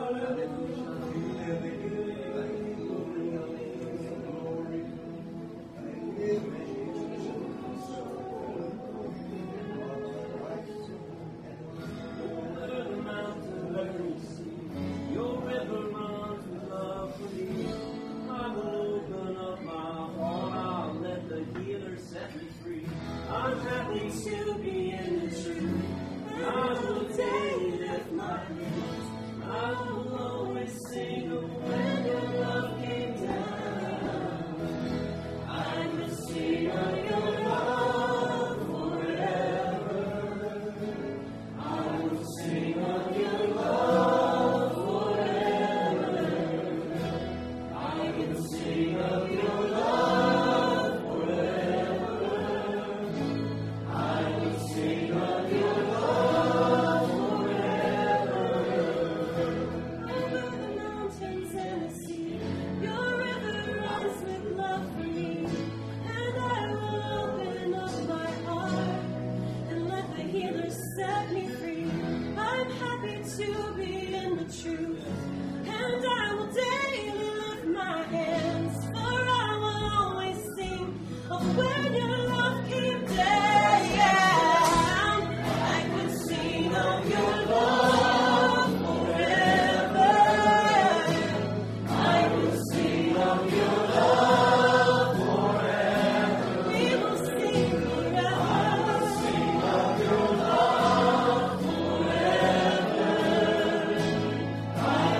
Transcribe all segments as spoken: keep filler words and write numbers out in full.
I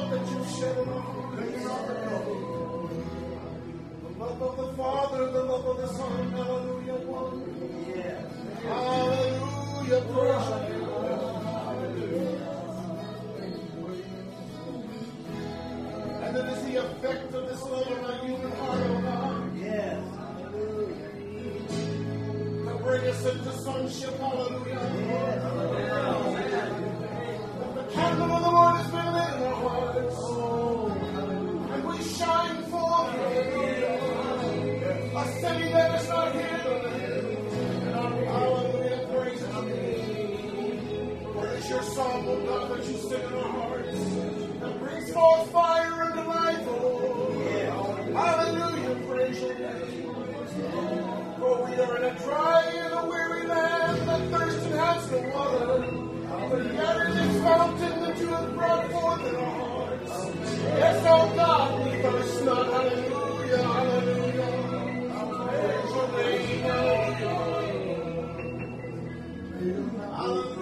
love that you shed on our hearts. The love of the Father, the love of the Son, hallelujah, one. Yes. Hallelujah, praise you. And it is the effect of this love on our human heart, oh God. Yes. To bring us into sonship, hallelujah. Yes. The candle of the Lord has been lit in our hearts. Oh, and we shine forth, hallelujah. A city that is not hidden. And our hallelujah, praise you. For it is your song, oh God, that you sing in our hearts. That brings forth fire and delight, oh. Yeah. Hallelujah, praise your name. For we are in a dry and a weary land that thirsts and has no water. But yet in this fountain that you have brought forth in our hearts. Yes, oh God, we thirst not. Hallelujah, hallelujah. Praise your name, hallelujah. Hallelujah.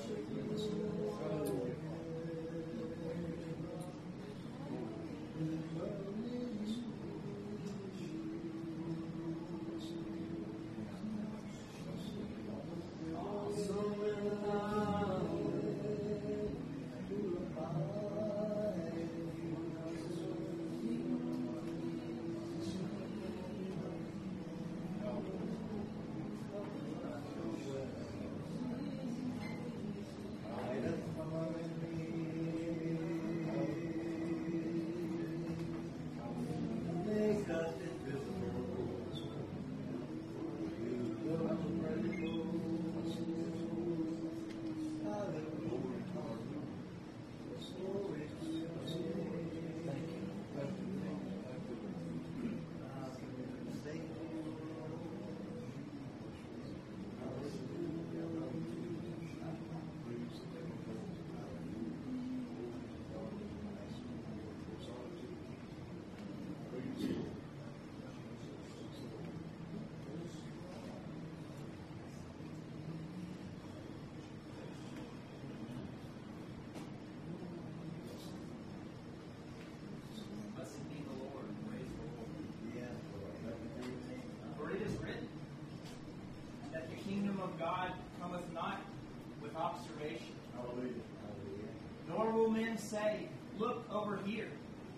God cometh not with observation. Hallelujah. Nor will men say, look over here,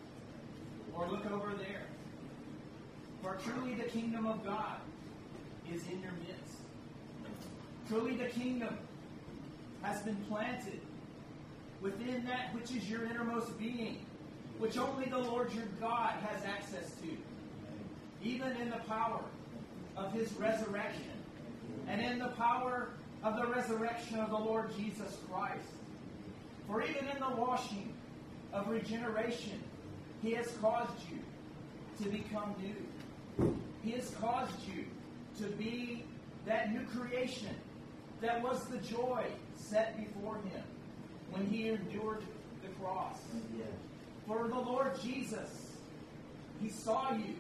or look over there. For truly the kingdom of God is in your midst. Truly the kingdom has been planted within that which is your innermost being, which only the Lord your God has access to. Even in the power of His resurrection, and in the power of the resurrection of the Lord Jesus Christ. For even in the washing of regeneration, He has caused you to become new. He has caused you to be that new creation that was the joy set before Him when He endured the cross. For the Lord Jesus, He saw you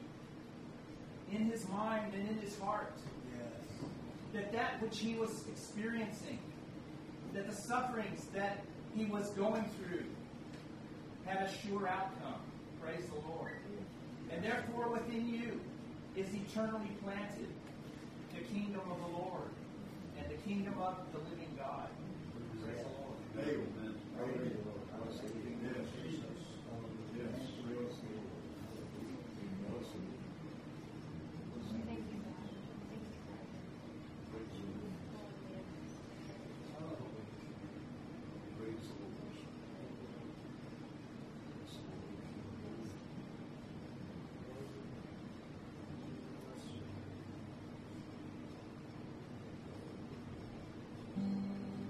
in His mind and in His heart. That that which He was experiencing, that the sufferings that He was going through had a sure outcome. Praise the Lord. And therefore within you is eternally planted the kingdom of the Lord and the kingdom of the living God. Praise the Lord. Amen. Amen. Yes, Jesus. Yes. Thank you, God. Thank you.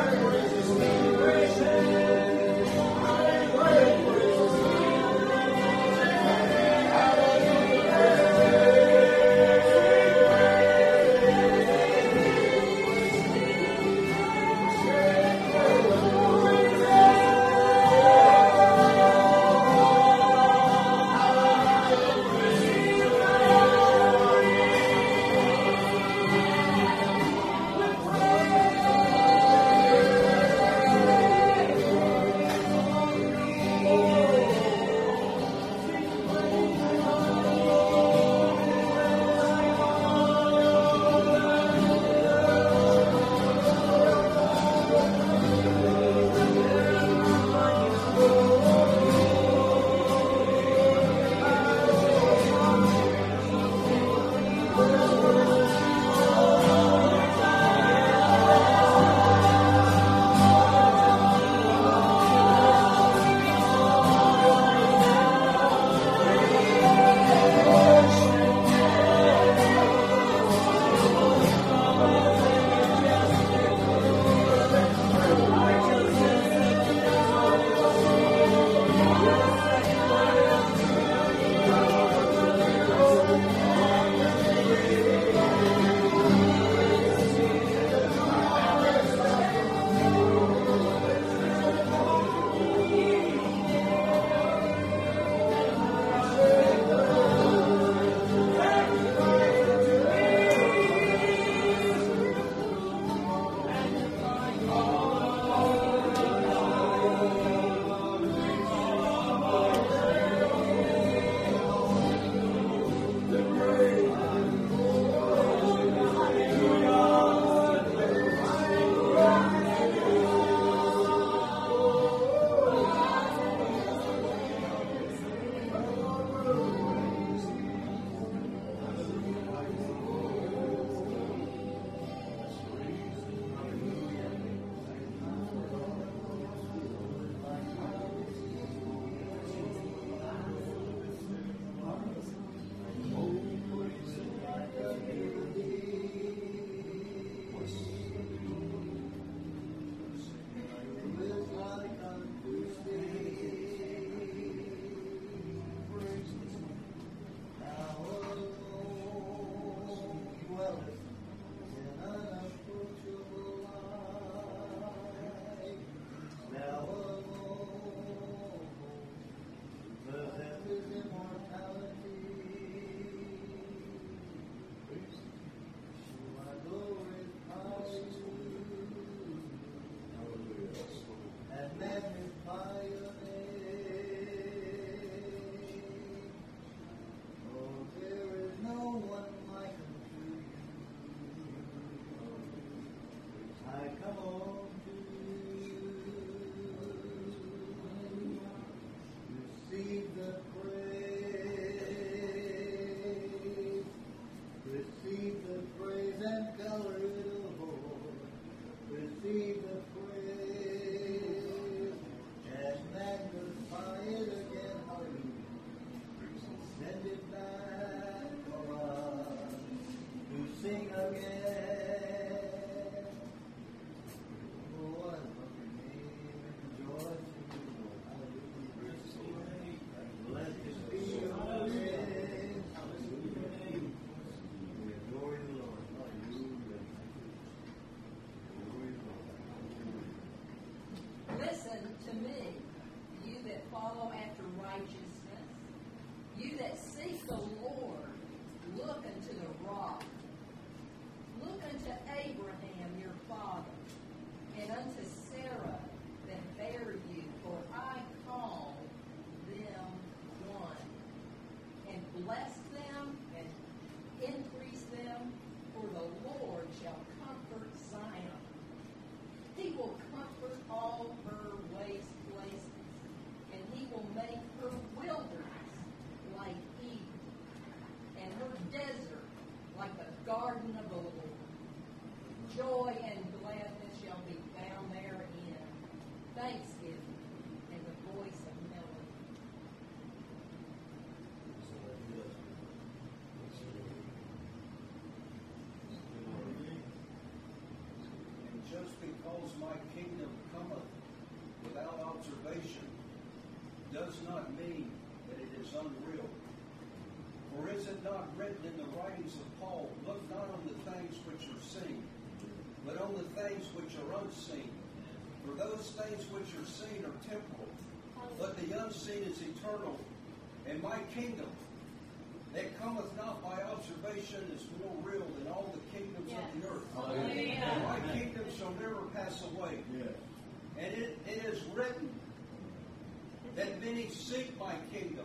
Because because my kingdom cometh without observation does not mean that it is unreal. For is it not written in the writings of Paul, look not on the things which are seen, but on the things which are unseen. For those things which are seen are temporal, but the unseen is eternal. And my kingdom that cometh not by observation is more real than all the kingdoms yes. of the earth. Hallelujah. And my kingdom shall never pass away. Yes. And it, it is written that many seek my kingdom.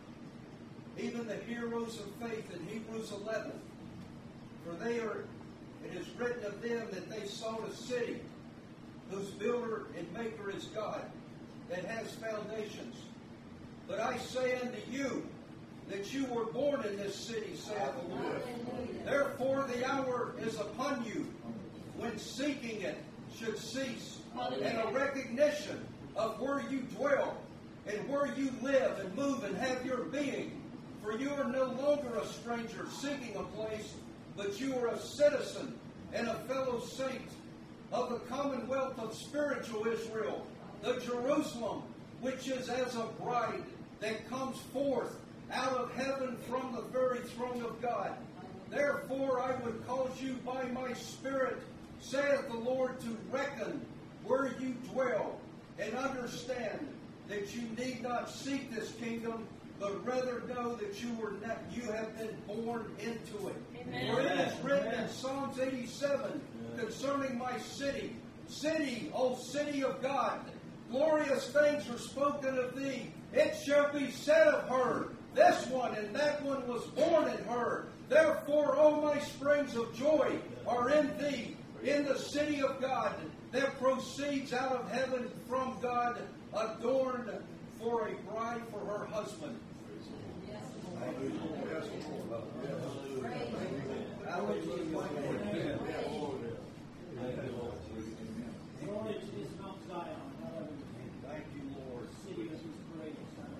Even the heroes of faith in Hebrews eleven. For they are, it is written of them that they sought a city whose builder and maker is God, that has foundations. But I say unto you that you were born in this city, saith the Lord. Therefore the hour is upon you when seeking it should cease, and a recognition of where you dwell and where you live and move and have your being. For you are no longer a stranger seeking a place, but you are a citizen and a fellow saint of the commonwealth of spiritual Israel, the Jerusalem, which is as a bride that comes forth out of heaven from the very throne of God. Therefore I would cause you by my Spirit, saith the Lord, to reckon where you dwell, and understand that you need not seek this kingdom, but rather know that you were not, you have been born into it. Amen. For it is written in Psalms eighty-seven concerning my city, City, O city of God, glorious things are spoken of thee. It shall be said of her, this one and that one was born in her. Therefore all my springs of joy are in thee, in the city of God, that proceeds out of heaven from God, adorned for a bride for her husband. Glory to this Mount Zion. Thank you, Lord. City of His grace.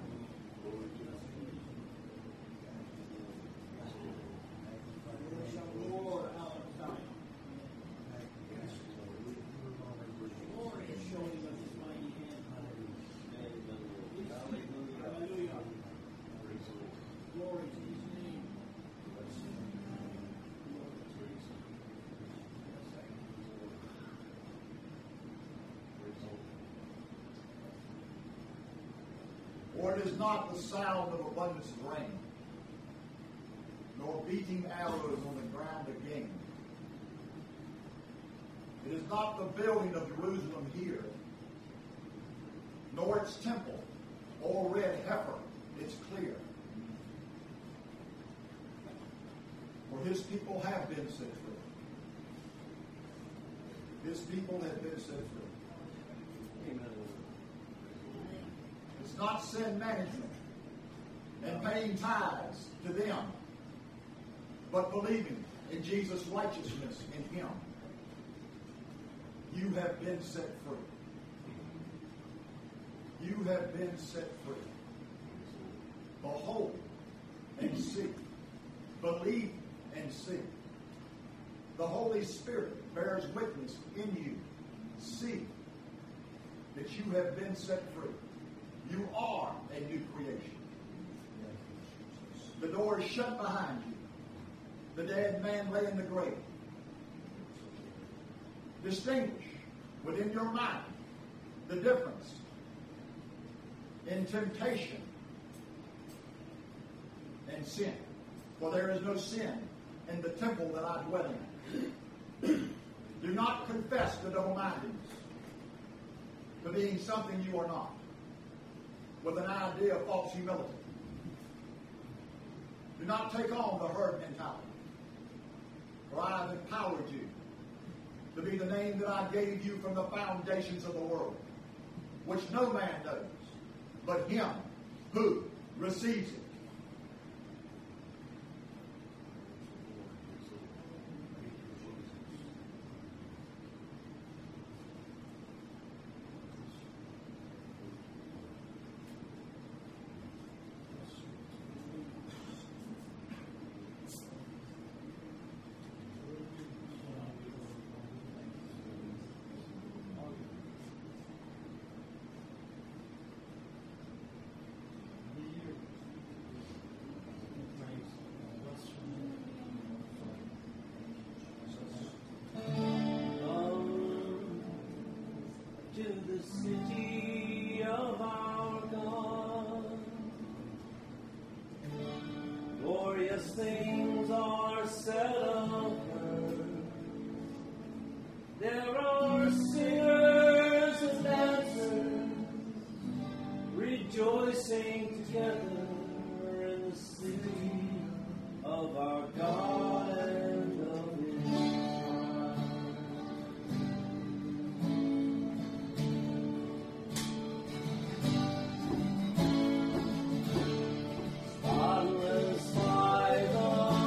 We shall roar out of Zion. Glory is showing us His mighty hand. Hallelujah. Glory to His name. For it is not the sound of abundance of rain, nor beating arrows on the ground again. It is not the building of Jerusalem here, nor its temple, or red heifer, it's clear. For his people have been set free. His people have been set free. Amen. It's not sin management and paying tithes to them, but believing in Jesus' righteousness in Him. You have been set free. You have been set free. Behold and see. Believe and see. The Holy Spirit bears witness in you. See that you have been set free. You are a new creation. The door is shut behind you. The dead man lay in the grave. Distinguish within your mind the difference in temptation and sin. For there is no sin in the temple that I dwell in. Do not confess the double-mindedness to being something you are not, with an idea of false humility. Do not take on the herd mentality. For I have empowered you to be the name that I gave you from the foundations of the world, which no man knows but him who receives it. the city of our God. Glorious things are said of her. There are singers and dancers rejoicing together in the city of our God and of His Son. Spotless by the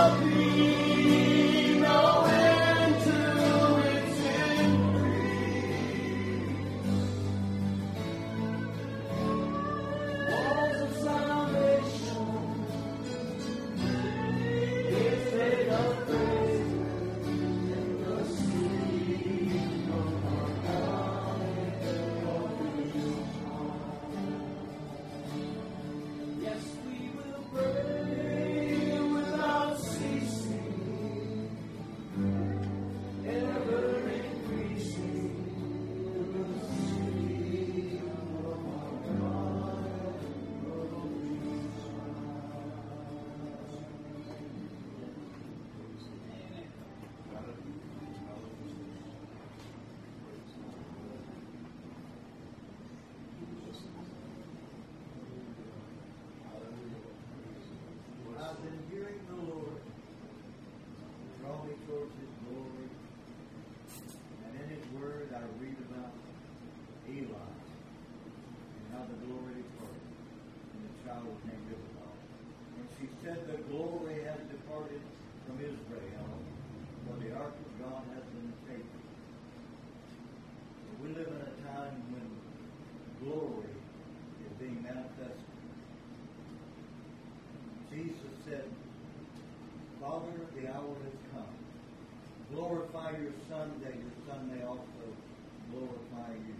Glorify your Son, that your Son may also glorify you.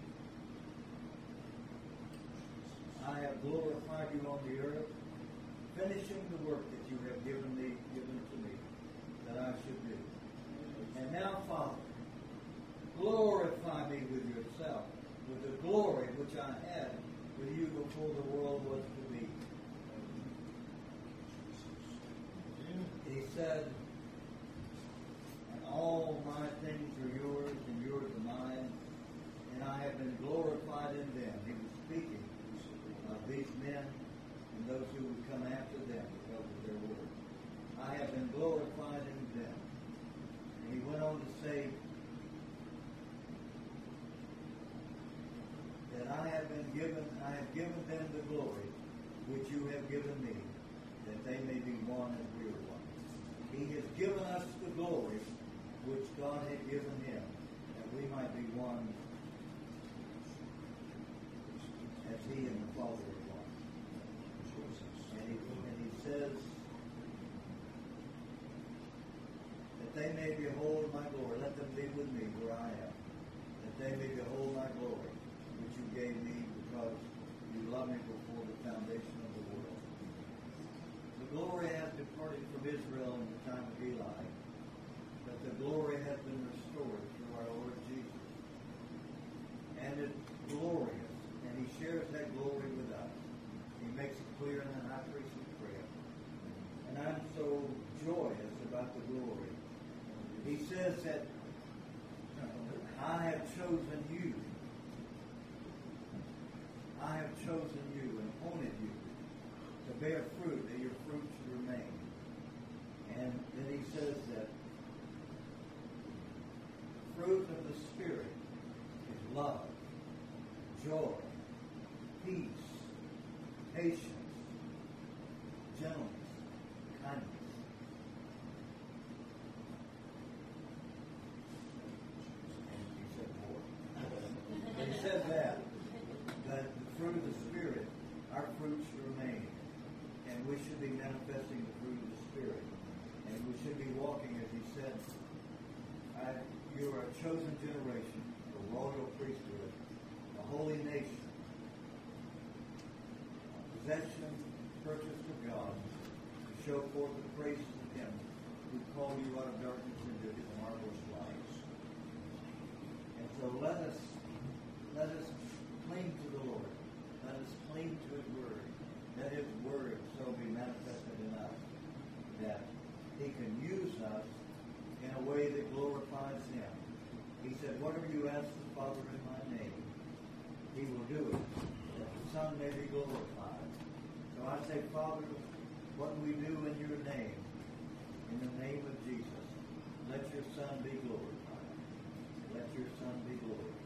I have glorified you on the earth, finishing the work that you have given me, given to me, that I should do. And now, Father, glorify me with yourself, with the glory which I had with you before the world was to be. He said, all my things are yours, and yours are mine, and I have been glorified in them. He was speaking of these men and those who would come after them because of their word. I have been glorified in them. And he went on to say that I have been given, I have given them the glory which you have given me, that they may be one as we are one. He has given us the glory which God had given him, that we might be one as he and the Father are one. And he, and he says that they may behold my glory. Let them be with me where I am, that they may behold my glory, which you gave me because you loved me before the foundation of the world. The glory has departed from Israel in the time of Eli, but the glory has been restored through our Lord Jesus. And it's glorious. And he shares that glory with us. He makes it clear in the high priestly prayer. And I'm so joyous about the glory. He says that I have chosen you. I have chosen you and appointed you to bear fruit, that your fruit should remain. And then he says that fruit of the Spirit is love, joy, peace, patience, gentleness, kindness. And he said more. And he said that, that the fruit of the Spirit, our fruit should remain. And we should be manifesting the fruit of the Spirit. And we should be walking, as he said, I, you are a chosen generation, a royal priesthood, a holy nation, a possession purchased of God, to show forth the praises of him who called you out of darkness into his marvelous light. And so let us let us cling to the Lord. Let us cling to his word. Let his word so be manifested in us that he can use us in a way that glorifies him. He said, whatever you ask the Father in my name, he will do it, that the Son may be glorified. So I say, Father, what we do in your name, in the name of Jesus, let your Son be glorified. Let your Son be glorified.